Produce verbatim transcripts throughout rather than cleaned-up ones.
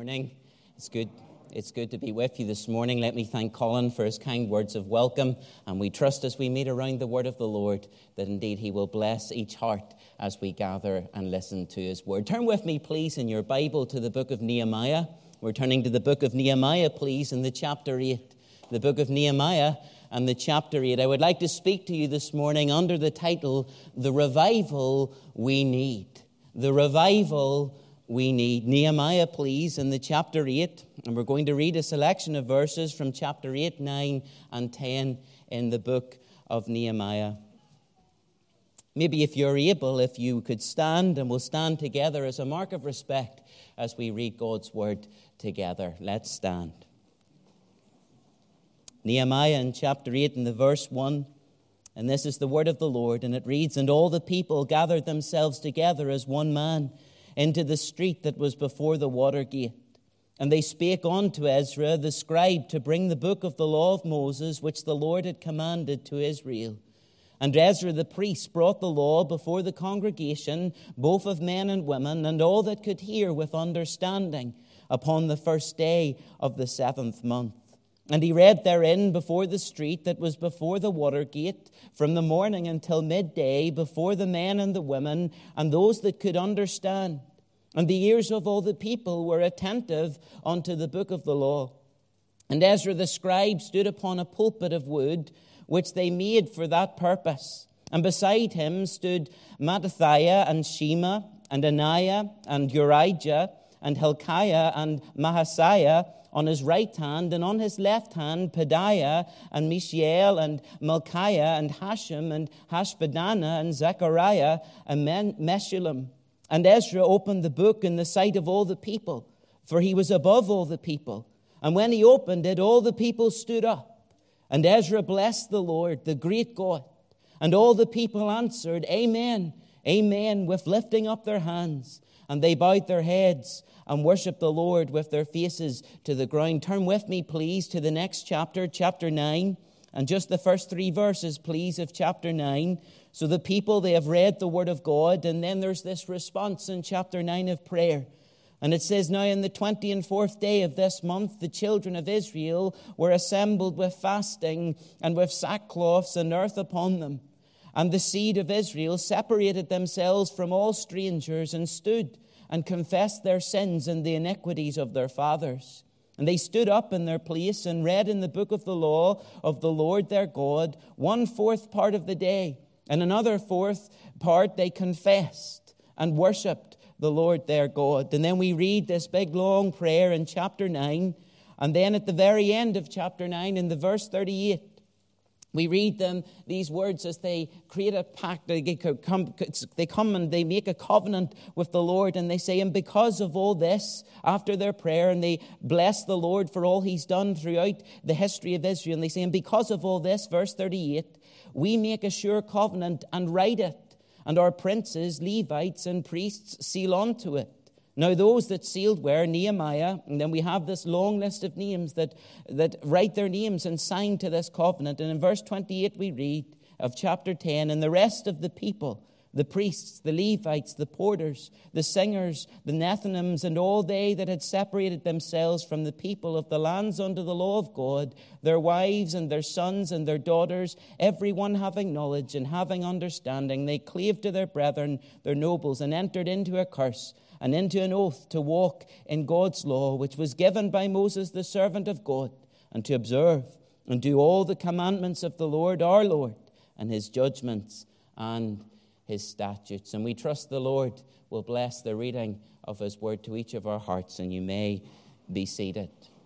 morning. It's good. It's good to be with you this morning. Let me thank Colin for his kind words of welcome, and we trust as we meet around the word of the Lord that indeed he will bless each heart as we gather and listen to his word. Turn with me, please, in your Bible to the book of Nehemiah. We're turning to the book of Nehemiah, please, in the chapter eight. The book of Nehemiah and the chapter eight. I would like to speak to you this morning under the title, The Revival We Need. The Revival we need. Nehemiah, please, in the chapter eight. And we're going to read a selection of verses from chapter eight, nine, and ten in the book of Nehemiah. Maybe if you're able, if you could stand, and we'll stand together as a mark of respect as we read God's word together. Let's stand. Nehemiah in chapter eight in the verse one. And this is the word of the Lord, and it reads, "And all the people gathered themselves together as one man into the street that was before the water gate. And they spake unto Ezra the scribe to bring the book of the law of Moses, which the Lord had commanded to Israel. And Ezra the priest brought the law before the congregation, both of men and women, and all that could hear with understanding, upon the first day of the seventh month. And he read therein before the street that was before the water gate, from the morning until midday, before the men and the women, and those that could understand. And the ears of all the people were attentive unto the book of the law. And Ezra the scribe stood upon a pulpit of wood, which they made for that purpose. And beside him stood Mattithiah and Shema, and Ananiah, and Urijah, and Hilkiah, and Maaseiah, on his right hand, and on his left hand, Pedaiah, and Mishael, and Malchiah, and Hashem, and Hashbaddanah, and Zechariah, and Meshullam. And Ezra opened the book in the sight of all the people, for he was above all the people. And when he opened it, all the people stood up. And Ezra blessed the Lord, the great God. And all the people answered, Amen, Amen, with lifting up their hands. And they bowed their heads and worshiped the Lord with their faces to the ground. Turn with me, please, to the next chapter, chapter nine. And just the first three verses, please, of chapter nine. So the people, they have read the word of God. And then there's this response in chapter nine of prayer. And it says, Now in the twenty and fourth day of this month, the children of Israel were assembled with fasting and with sackcloths and earth upon them. And the seed of Israel separated themselves from all strangers and stood and confessed their sins and the iniquities of their fathers. And they stood up in their place and read in the book of the law of the Lord their God one fourth part of the day. And another fourth part they confessed and worshipped the Lord their God. And then we read this big long prayer in chapter nine. And then at the very end of chapter nine, in the verse thirty-eight, we read them, these words, as they create a pact. They come, they come and they make a covenant with the Lord. And they say, and because of all this, after their prayer, and they bless the Lord for all he's done throughout the history of Israel. And they say, and because of all this, verse thirty-eight, we make a sure covenant and write it. And our princes, Levites, and priests seal unto it. Now those that sealed were Nehemiah, and then we have this long list of names that, that write their names and sign to this covenant. And in verse twenty-eight we read of chapter ten, and the rest of the people, the priests, the Levites, the porters, the singers, the Nethinims, and all they that had separated themselves from the people of the lands under the law of God, their wives and their sons and their daughters, every one having knowledge and having understanding, they clave to their brethren, their nobles, and entered into a curse and into an oath to walk in God's law, which was given by Moses the servant of God, and to observe and do all the commandments of the Lord our Lord, and his judgments and his statutes. And we trust the Lord will bless the reading of his word to each of our hearts, and you may be seated.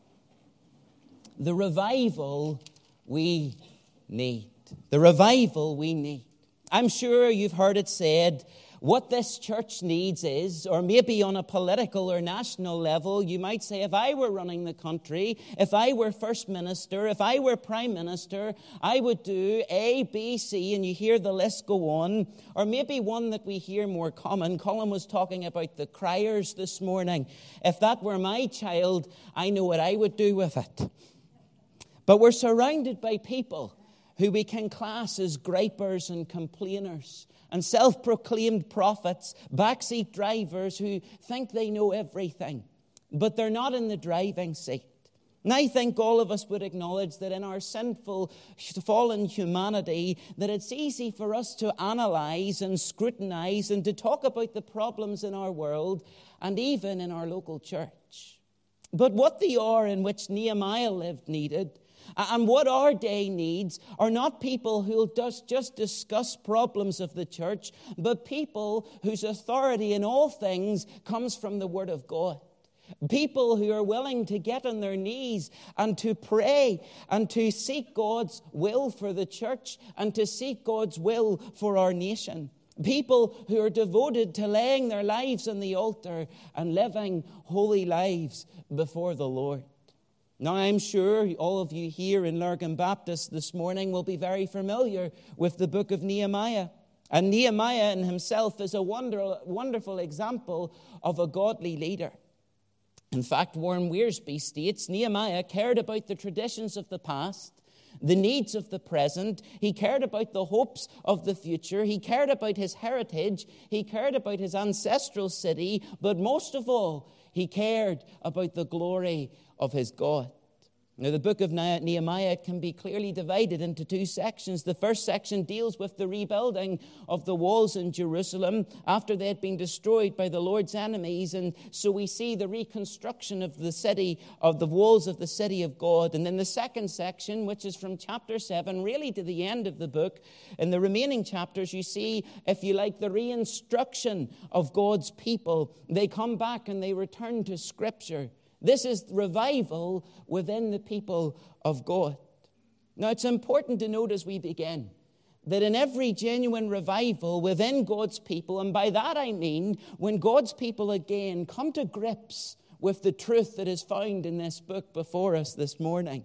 The revival we need. The revival we need. I'm sure you've heard it said, what this church needs is, or maybe on a political or national level, you might say, if I were running the country, if I were first minister, if I were prime minister, I would do A, B, C, and you hear the list go on. Or maybe one that we hear more common. Colin was talking about the criers this morning. If that were my child, I know what I would do with it. But we're surrounded by people who we can class as gripers and complainers, and self-proclaimed prophets, backseat drivers who think they know everything. but they're not in the driving seat. And I think all of us would acknowledge that in our sinful, fallen humanity, that it's easy for us to analyze and scrutinize and to talk about the problems in our world and even in our local church. But what the hour in which Nehemiah lived needed, and what our day needs, are not people who'll just, just discuss problems of the church, but people whose authority in all things comes from the Word of God. People who are willing to get on their knees and to pray and to seek God's will for the church and to seek God's will for our nation. People who are devoted to laying their lives on the altar and living holy lives before the Lord. Now, I'm sure all of you here in Lurgan Baptist this morning will be very familiar with the book of Nehemiah. And Nehemiah in himself is a wonder, wonderful example of a godly leader. In fact, Warren Wiersbe states Nehemiah cared about the traditions of the past, the needs of the present. He cared about the hopes of the future. He cared about his heritage. He cared about his ancestral city. But most of all, he cared about the glory of his God. Now, the book of Nehemiah can be clearly divided into two sections. The first section deals with the rebuilding of the walls in Jerusalem after they had been destroyed by the Lord's enemies. And so we see the reconstruction of the city, of the walls of the city of God. And then the second section, which is from chapter seven, really to the end of the book, in the remaining chapters, you see, if you like, the reinstruction of God's people. They come back and they return to Scripture. This is revival within the people of God. Now, it's important to note as we begin that in every genuine revival within God's people, and by that I mean when God's people again come to grips with the truth that is found in this book before us this morning,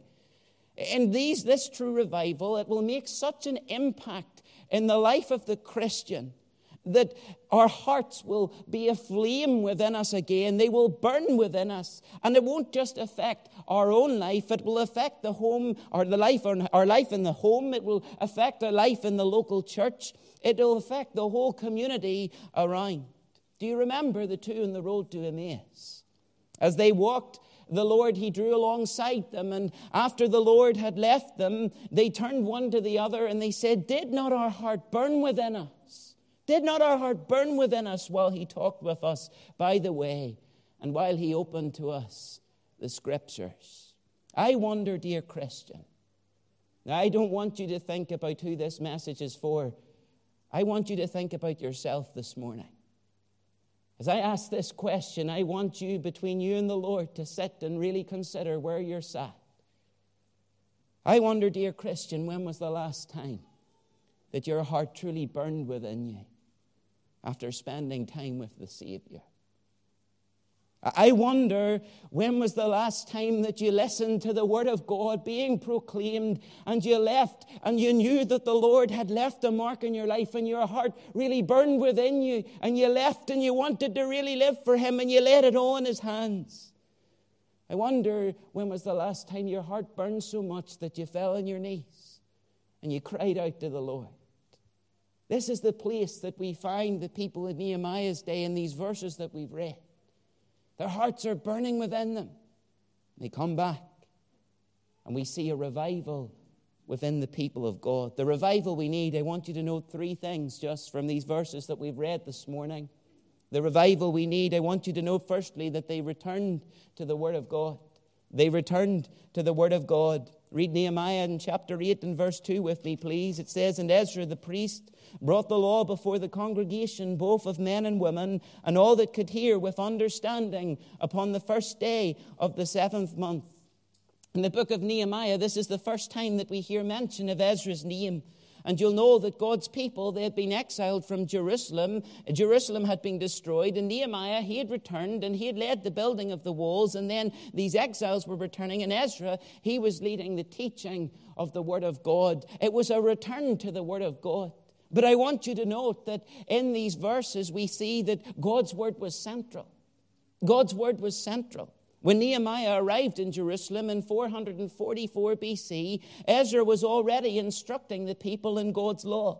in these, this true revival, it will make such an impact in the life of the Christian that our hearts will be aflame within us again. They will burn within us. And it won't just affect our own life. It will affect the home, or the life, our life in the home. It will affect our life in the local church. It will affect the whole community around. Do you remember the two on the road to Emmaus? As they walked, the Lord, he drew alongside them. And after the Lord had left them, they turned one to the other and they said, "Did not our heart burn within us? Did not our heart burn within us while he talked with us by the way and while he opened to us the Scriptures?" I wonder, dear Christian, I don't want you to think about who this message is for. I want you to think about yourself this morning. As I ask this question, I want you, between you and the Lord, to sit and really consider where you're sat. I wonder, dear Christian, when was the last time that your heart truly burned within you after spending time with the Savior? I wonder, when was the last time that you listened to the Word of God being proclaimed and you left and you knew that the Lord had left a mark in your life and your heart really burned within you and you left and you wanted to really live for Him and you laid it all in His hands? I wonder, when was the last time your heart burned so much that you fell on your knees and you cried out to the Lord? This is the place that we find the people in Nehemiah's day in these verses that we've read. Their hearts are burning within them. They come back, and we see a revival within the people of God. The revival we need, I want you to note three things just from these verses that we've read this morning. The revival we need, I want you to note firstly that they returned to the Word of God. They returned to the Word of God. Read Nehemiah in chapter eight and verse two with me, please. It says, "And Ezra the priest brought the law before the congregation, both of men and women, and all that could hear with understanding upon the first day of the seventh month." In the book of Nehemiah, this is the first time that we hear mention of Ezra's name. And you'll know that God's people, they had been exiled from Jerusalem. Jerusalem had been destroyed. And Nehemiah, he had returned and he had led the building of the walls. And then these exiles were returning. And Ezra, he was leading the teaching of the Word of God. It was a return to the Word of God. But I want you to note that in these verses we see that God's Word was central. God's Word was central. When Nehemiah arrived in Jerusalem in four forty-four B C, Ezra was already instructing the people in God's law.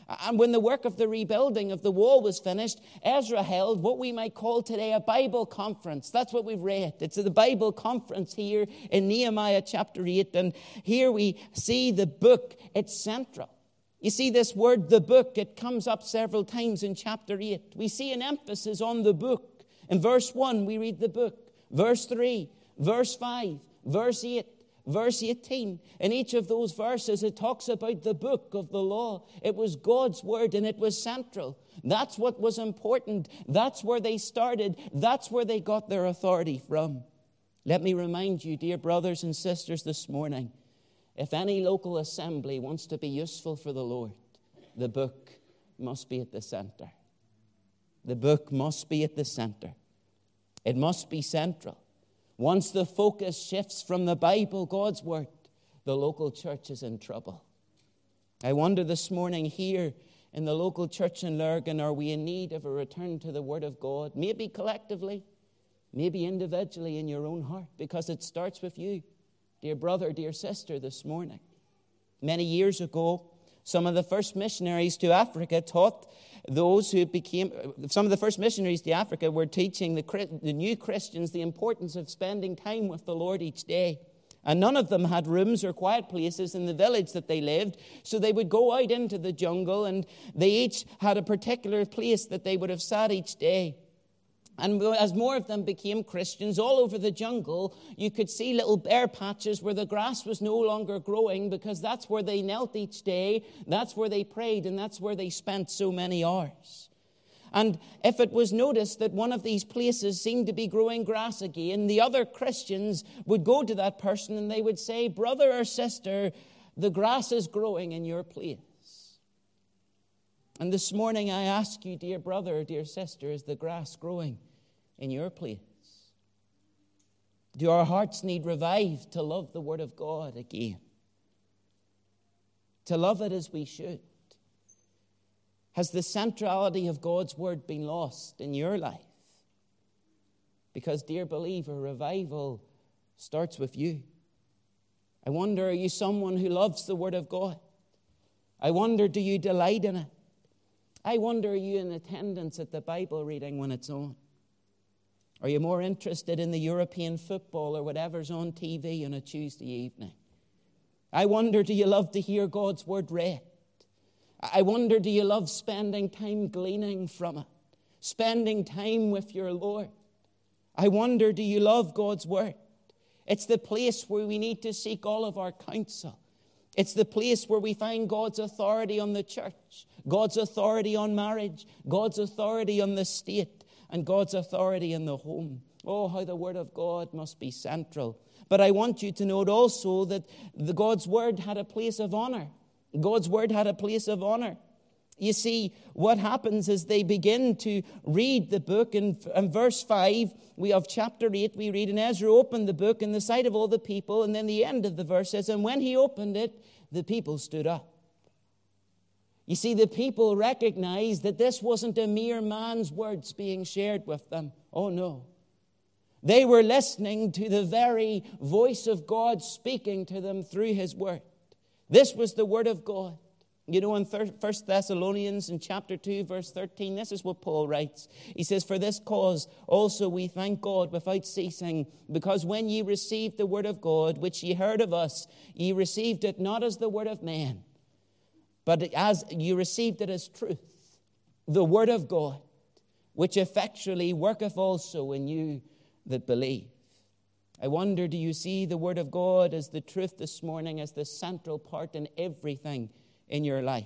And when the work of the rebuilding of the wall was finished, Ezra held what we might call today a Bible conference. That's what we've read. It's the Bible conference here in Nehemiah chapter eight. And here we see the book. It's central. You see this word, the book, it comes up several times in chapter eight. We see an emphasis on the book. In verse one, we read the book. Verse three, verse five, verse eight, verse eighteen. In each of those verses, it talks about the book of the law. It was God's word and it was central. That's what was important. That's where they started. That's where they got their authority from. Let me remind you, dear brothers and sisters, this morning, if any local assembly wants to be useful for the Lord, the book must be at the center. The book must be at the center. It must be central. Once the focus shifts from the Bible, God's word, the local church is in trouble. I wonder this morning here in the local church in Lurgan, are we in need of a return to the word of God? Maybe collectively, maybe individually in your own heart, because it starts with you. Dear brother, dear sister, this morning. Many years ago, some of the first missionaries to Africa taught those who became, some of the first missionaries to Africa were teaching the, the new Christians the importance of spending time with the Lord each day. And none of them had rooms or quiet places in the village that they lived, so they would go out into the jungle, and they each had a particular place that they would have sat each day. And as more of them became Christians, all over the jungle, you could see little bare patches where the grass was no longer growing, because that's where they knelt each day, that's where they prayed, and that's where they spent so many hours. And if it was noticed that one of these places seemed to be growing grass again, the other Christians would go to that person and they would say, brother or sister, the grass is growing in your place. And this morning I ask you, dear brother, dear sister, is the grass growing in your place? Do our hearts need revived to love the Word of God again? To love it as we should? Has the centrality of God's Word been lost in your life? Because, dear believer, revival starts with you. I wonder, are you someone who loves the Word of God? I wonder, do you delight in it? I wonder, are you in attendance at the Bible reading when it's on? Are you more interested in the European football or whatever's on T V on a Tuesday evening? I wonder, do you love to hear God's word read? I wonder, do you love spending time gleaning from it? Spending time with your Lord? I wonder, do you love God's word? It's the place where we need to seek all of our counsel. It's the place where we find God's authority on the church, God's authority on marriage, God's authority on the state, and God's authority in the home. Oh, how the Word of God must be central. But I want you to note also that the God's Word had a place of honor. God's Word had a place of honor. You see, what happens is they begin to read the book. In, in verse five, we have chapter eight, we read, and Ezra opened the book in the sight of all the people. And then the end of the verse says, and when he opened it, the people stood up. You see, the people recognized that this wasn't a mere man's words being shared with them. Oh, no. They were listening to the very voice of God speaking to them through his word. This was the word of God. You know, in First Thessalonians in chapter two, verse thirteen, this is what Paul writes. He says, for this cause also we thank God without ceasing, because when ye received the word of God, which ye heard of us, ye received it not as the word of man, but as you received it as truth, the word of God, which effectually worketh also in you that believe. I wonder, do you see the word of God as the truth this morning, as the central part in everything in your life?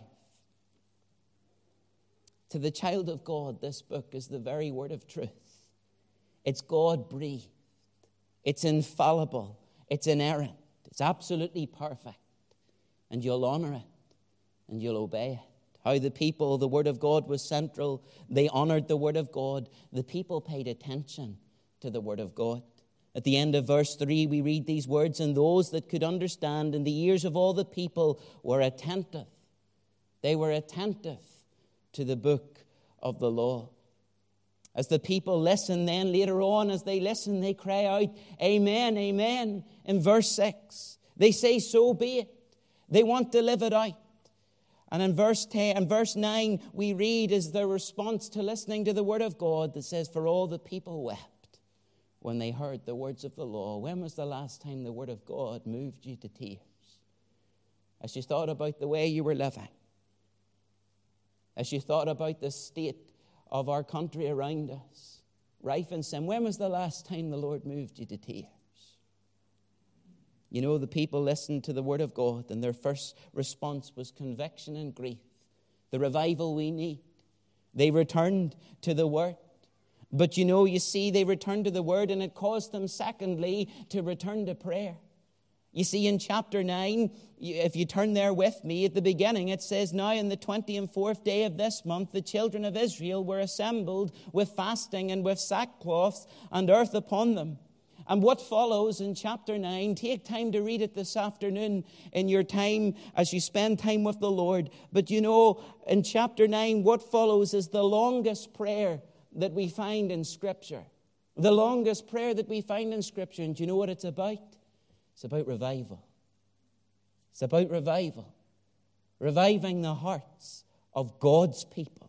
To the child of God, this book is the very word of truth. It's God-breathed. It's infallible. It's inerrant. It's absolutely perfect. And you'll honor it. And you'll obey it. How the people, the word of God was central. They honored the word of God. The people paid attention to the word of God. At the end of verse three, we read these words, and those that could understand, and the ears of all the people were attentive. They were attentive to the book of the law. As the people listen, then later on, as they listen, they cry out, amen, amen, in verse six. They say, so be it. They want to live it out. And in verse ten and verse nine, we read is the response to listening to the word of God that says, for all the people wept when they heard the words of the law. When was the last time the word of God moved you to tears? As you thought about the way you were living, as you thought about the state of our country around us, rife in sin, when was the last time the Lord moved you to tears? You know, the people listened to the word of God, and their first response was conviction and grief, the revival we need. They returned to the word. But you know, you see, they returned to the word, and it caused them, secondly, to return to prayer. You see, in chapter nine, if you turn there with me, at the beginning, it says, now in the twenty and fourth day of this month, the children of Israel were assembled with fasting and with sackcloths and earth upon them. And what follows in chapter nine, take time to read it this afternoon in your time as you spend time with the Lord. But you know, in chapter nine, what follows is the longest prayer that we find in Scripture. The longest prayer that we find in Scripture. And do you know what it's about? It's about revival. It's about revival. Reviving the hearts of God's people.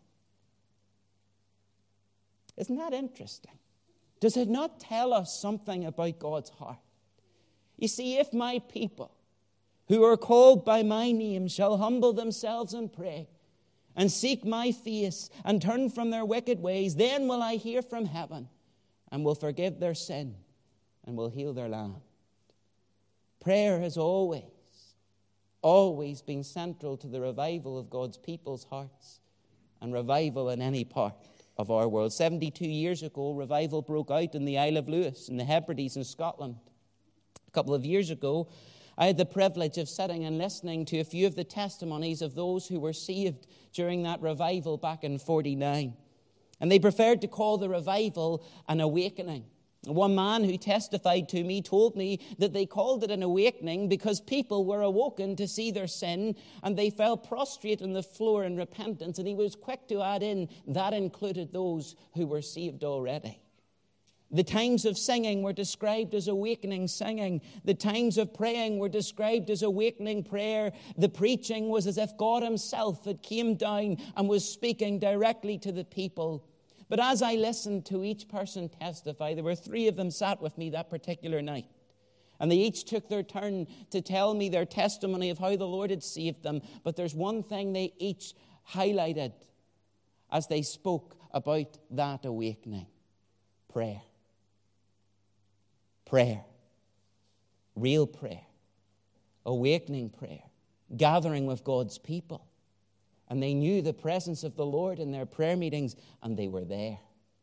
Isn't that interesting? Does it not tell us something about God's heart? You see, if my people who are called by my name shall humble themselves and pray and seek my face and turn from their wicked ways, then will I hear from heaven and will forgive their sin and will heal their land. Prayer has always, always been central to the revival of God's people's hearts and revival in any part of our world. seventy-two years ago, revival broke out in the Isle of Lewis, in the Hebrides in Scotland. A couple of years ago, I had the privilege of sitting and listening to a few of the testimonies of those who were saved during that revival back in forty-nine. And they preferred to call the revival an awakening. One man who testified to me told me that they called it an awakening because people were awoken to see their sin and they fell prostrate on the floor in repentance. And he was quick to add in that included those who were saved already. The times of singing were described as awakening singing. The times of praying were described as awakening prayer. The preaching was as if God himself had came down and was speaking directly to the people. But as I listened to each person testify, there were three of them sat with me that particular night. And they each took their turn to tell me their testimony of how the Lord had saved them. But there's one thing they each highlighted as they spoke about that awakening. Prayer. Prayer. Real prayer. Awakening prayer. Gathering with God's people. And they knew the presence of the Lord in their prayer meetings, and they were there.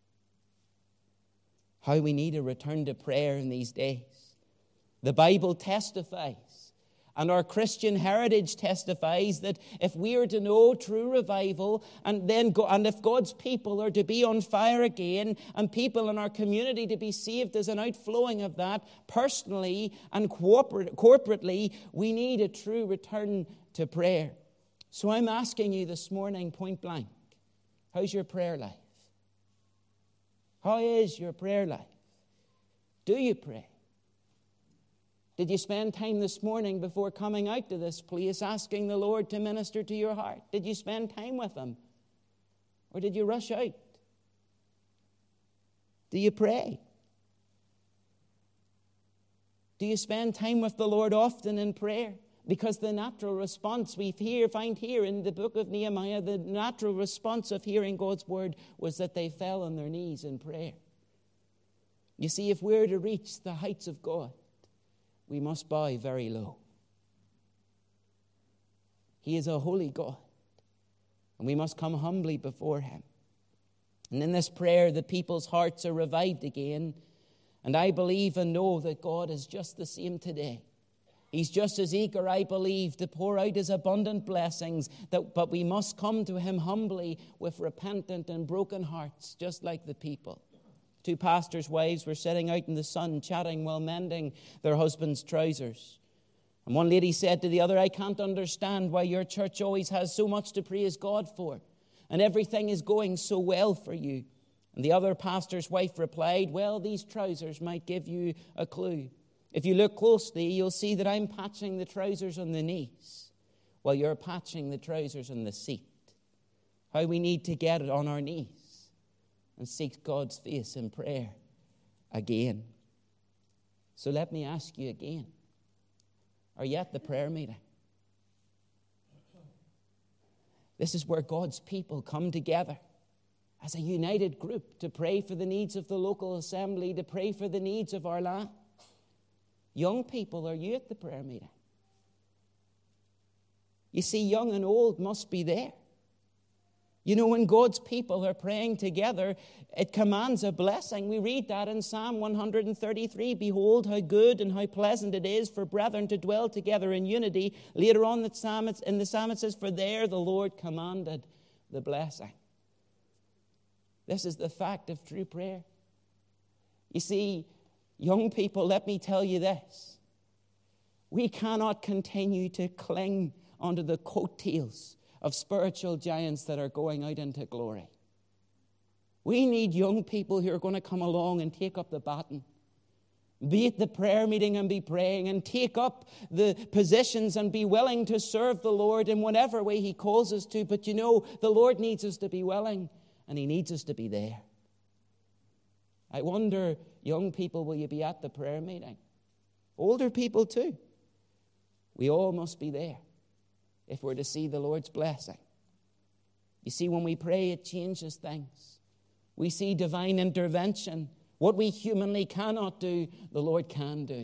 How we need a return to prayer in these days. The Bible testifies, and our Christian heritage testifies, that if we are to know true revival, and then go, and if God's people are to be on fire again, and people in our community to be saved as an outflowing of that, personally and corporate, corporately, we need a true return to prayer. So I'm asking you this morning, point blank, how's your prayer life? How is your prayer life? Do you pray? Did you spend time this morning before coming out to this place asking the Lord to minister to your heart? Did you spend time with him? Or did you rush out? Do you pray? Do you spend time with the Lord often in prayer? Because the natural response we hear, find here in the book of Nehemiah, the natural response of hearing God's word was that they fell on their knees in prayer. You see, if we're to reach the heights of God, we must bow very low. He is a holy God, and we must come humbly before him. And in this prayer, the people's hearts are revived again, and I believe and know that God is just the same today. He's just as eager, I believe, to pour out his abundant blessings, that, but we must come to him humbly with repentant and broken hearts, just like the people. Two pastors' wives were sitting out in the sun chatting while mending their husbands' trousers. And one lady said to the other, I can't understand why your church always has so much to praise God for, and everything is going so well for you. And the other pastor's wife replied, well, these trousers might give you a clue. If you look closely, you'll see that I'm patching the trousers on the knees while you're patching the trousers and the seat. How we need to get it on our knees and seek God's face in prayer again. So let me ask you again. Are you at the prayer meeting? This is where God's people come together as a united group to pray for the needs of the local assembly, to pray for the needs of our land. Young people, are you at the prayer meeting? You see, young and old must be there. You know, when God's people are praying together, it commands a blessing. We read that in Psalm one thirty-three. Behold, how good and how pleasant it is for brethren to dwell together in unity. Later on the psalm, in the psalm it says, for there the Lord commanded the blessing. This is the fact of true prayer. You see, young people, let me tell you this. We cannot continue to cling onto the coattails of spiritual giants that are going out into glory. We need young people who are going to come along and take up the baton, be at the prayer meeting and be praying, and take up the positions and be willing to serve the Lord in whatever way He calls us to. But you know, the Lord needs us to be willing, and He needs us to be there. I wonder, young people, will you be at the prayer meeting? Older people too. We all must be there if we're to see the Lord's blessing. You see, when we pray, it changes things. We see divine intervention. What we humanly cannot do, the Lord can do.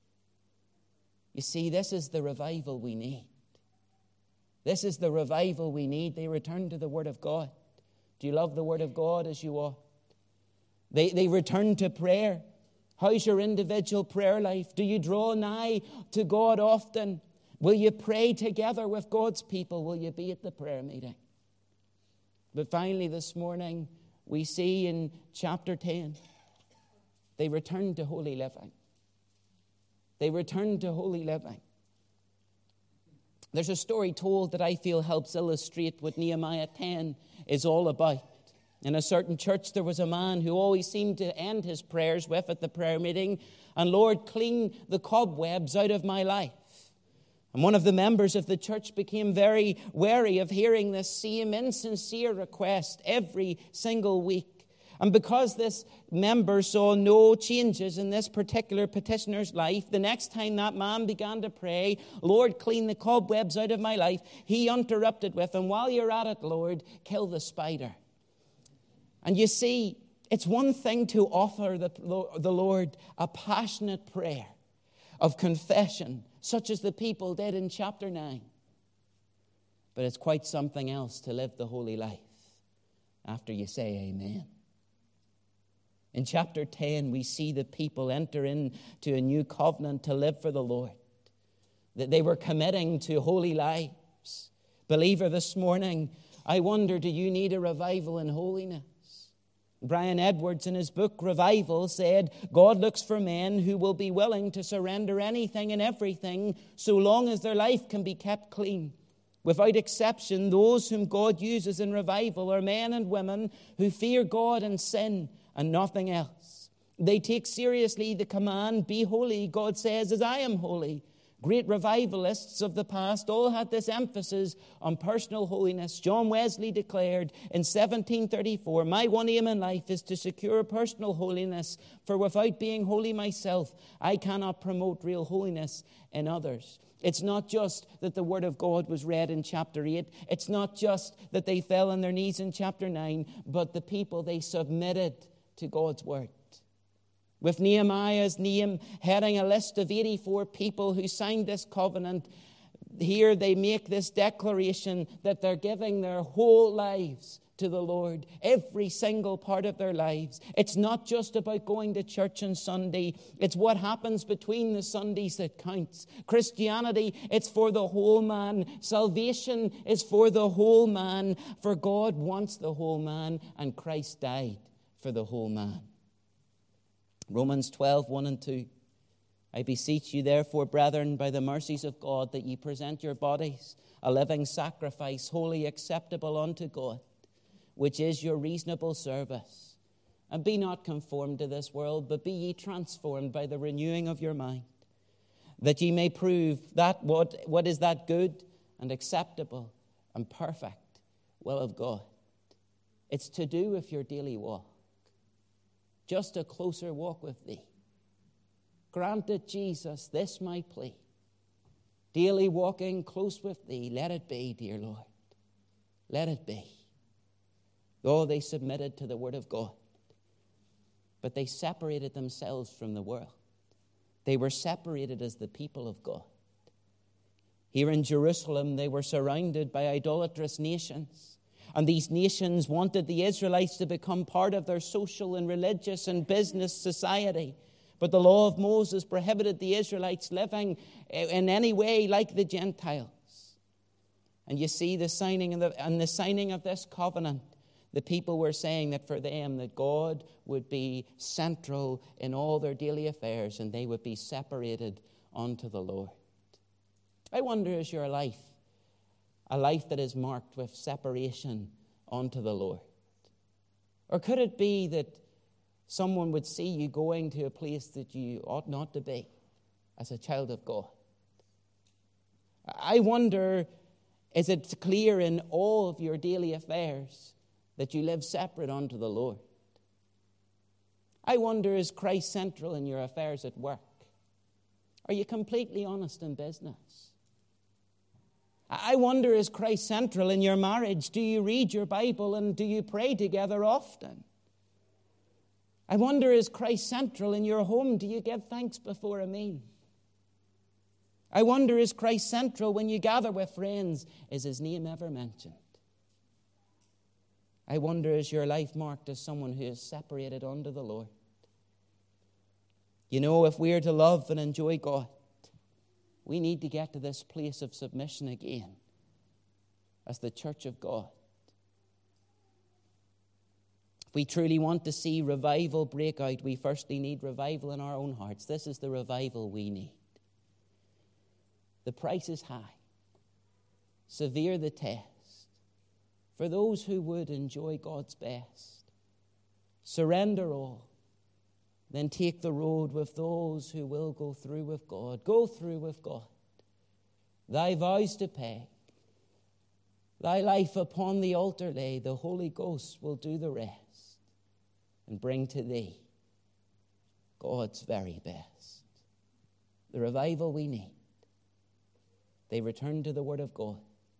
You see, this is the revival we need. This is the revival we need. They return to the Word of God. Do you love the Word of God as you ought? They, they return to prayer. How's your individual prayer life? Do you draw nigh to God often? Will you pray together with God's people? Will you be at the prayer meeting? But finally this morning, we see in chapter ten, they returned to holy living. They returned to holy living. There's a story told that I feel helps illustrate what Nehemiah ten is all about. In a certain church, there was a man who always seemed to end his prayers with at the prayer meeting, and Lord, clean the cobwebs out of my life. And one of the members of the church became very wary of hearing this same insincere request every single week. And because this member saw no changes in this particular petitioner's life, the next time that man began to pray, Lord, clean the cobwebs out of my life, he interrupted with, and while you're at it, Lord, kill the spider. And you see, it's one thing to offer the, the Lord a passionate prayer of confession, such as the people did in chapter nine. But it's quite something else to live the holy life after you say amen. In chapter ten, we see the people enter into a new covenant to live for the Lord. That they were committing to holy lives. Believer, this morning, I wonder, do you need a revival in holiness? Brian Edwards, in his book Revival, said, God looks for men who will be willing to surrender anything and everything so long as their life can be kept clean. Without exception, those whom God uses in revival are men and women who fear God and sin and nothing else. They take seriously the command, be holy, God says, as I am holy. Great revivalists of the past all had this emphasis on personal holiness. John Wesley declared in seventeen thirty-four, my one aim in life is to secure personal holiness, for without being holy myself, I cannot promote real holiness in others. It's not just that the Word of God was read in chapter eight. It's not just that they fell on their knees in chapter nine, but the people, they submitted to God's Word. With Nehemiah's name heading a list of eighty-four people who signed this covenant, here they make this declaration that they're giving their whole lives to the Lord, every single part of their lives. It's not just about going to church on Sunday. It's what happens between the Sundays that counts. Christianity, it's for the whole man. Salvation is for the whole man, for God wants the whole man, and Christ died for the whole man. Romans twelve, one and two. I beseech you, therefore, brethren, by the mercies of God, that ye present your bodies a living sacrifice, wholly acceptable unto God, which is your reasonable service. And be not conformed to this world, but be ye transformed by the renewing of your mind, that ye may prove that what, what is that good and acceptable and perfect will of God. It's to do with your daily walk. Just a closer walk with thee. Grant it, Jesus, this my plea. Daily walking close with thee, let it be, dear Lord. Let it be. Oh, they submitted to the word of God, but they separated themselves from the world. They were separated as the people of God. Here in Jerusalem, they were surrounded by idolatrous nations. And these nations wanted the Israelites to become part of their social and religious and business society. But the law of Moses prohibited the Israelites living in any way like the Gentiles. And you see the signing of the, and the signing of this covenant, the people were saying that for them that God would be central in all their daily affairs and they would be separated unto the Lord. I wonder, is your life a life that is marked with separation unto the Lord? Or could it be that someone would see you going to a place that you ought not to be as a child of God? I wonder, is it clear in all of your daily affairs that you live separate unto the Lord? I wonder, is Christ central in your affairs at work? Are you completely honest in business? I wonder, is Christ central in your marriage? Do you read your Bible and do you pray together often? I wonder, is Christ central in your home? Do you give thanks before a meal? I wonder, is Christ central when you gather with friends? Is his name ever mentioned? I wonder, is your life marked as someone who is separated unto the Lord? You know, if we are to love and enjoy God, we need to get to this place of submission again as the church of God. If we truly want to see revival break out, we firstly need revival in our own hearts. This is the revival we need. The price is high. Severe the test. For those who would enjoy God's best, surrender all. Then take the road with those who will go through with God. Go through with God. Thy vows to pay. Thy life upon the altar lay. The Holy Ghost will do the rest and bring to thee God's very best. The revival we need. They return to the Word of God.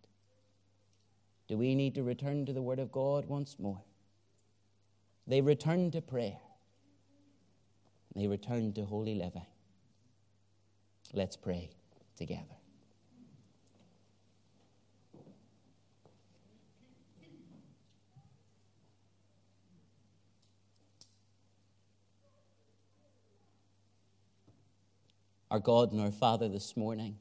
Do we need to return to the Word of God once more? They return to prayer. They return to holy living. Let's pray together. Our God and our Father, this morning,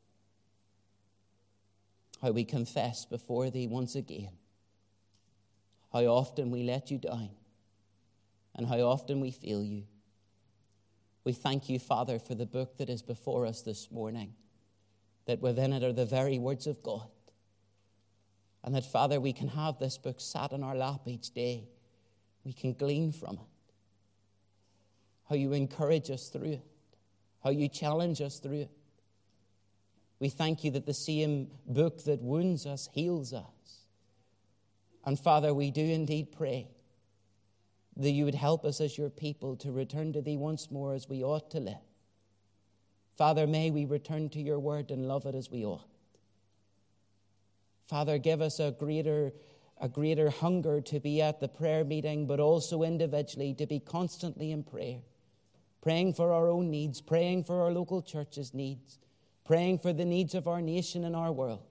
how we confess before thee once again how often we let you down and how often we fail you. We thank you, Father, for the book that is before us this morning, that within it are the very words of God, and that, Father, we can have this book sat in our lap each day. We can glean from it. How you encourage us through it, how you challenge us through it. We thank you that the same book that wounds us heals us. And, Father, we do indeed pray that you would help us as your people to return to thee once more as we ought to live. Father, may we return to your word and love it as we ought. Father, give us a greater, a greater hunger to be at the prayer meeting, but also individually to be constantly in prayer, praying for our own needs, praying for our local church's needs, praying for the needs of our nation and our world.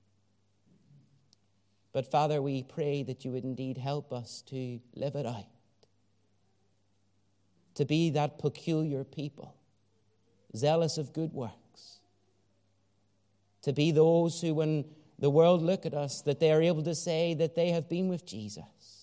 But, Father, we pray that you would indeed help us to live it out, to be that peculiar people, zealous of good works, to be those who, when the world look at us, that they are able to say that they have been with Jesus.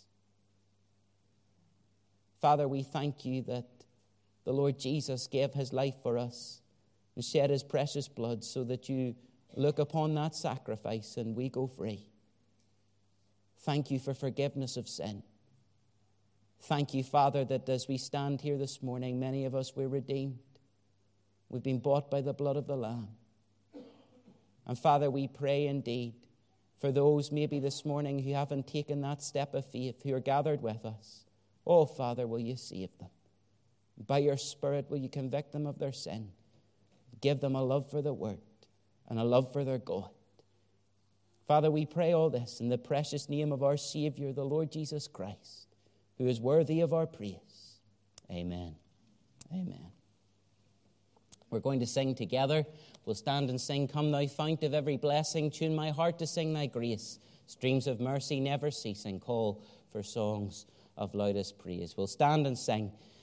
Father, we thank you that the Lord Jesus gave his life for us and shed his precious blood so that you look upon that sacrifice and we go free. Thank you for forgiveness of sin. Thank you, Father, that as we stand here this morning, many of us were redeemed. We've been bought by the blood of the Lamb. And Father, we pray indeed for those maybe this morning who haven't taken that step of faith, who are gathered with us. Oh, Father, will you save them? By your Spirit, will you convict them of their sin? Give them a love for the Word and a love for their God. Father, we pray all this in the precious name of our Savior, the Lord Jesus Christ, who is worthy of our praise. Amen. Amen. We're going to sing together. We'll stand and sing, Come Thou Fount of Every Blessing, tune my heart to sing thy grace. Streams of mercy never ceasing, call for songs of loudest praise. We'll stand and sing.